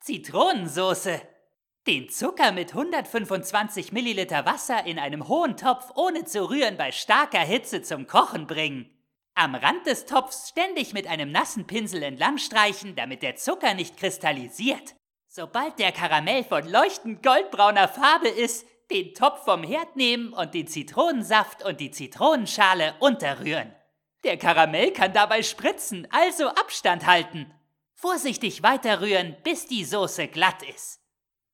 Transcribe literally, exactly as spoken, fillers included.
Zitronensoße. Den Zucker mit hundertfünfundzwanzig Milliliter Wasser in einem hohen Topf ohne zu rühren bei starker Hitze zum Kochen bringen. Am Rand des Topfs ständig mit einem nassen Pinsel entlang streichen, damit der Zucker nicht kristallisiert. Sobald der Karamell von leuchtend goldbrauner Farbe ist, den Topf vom Herd nehmen und den Zitronensaft und die Zitronenschale unterrühren. Der Karamell kann dabei spritzen, also Abstand halten. Vorsichtig weiterrühren, bis die Soße glatt ist.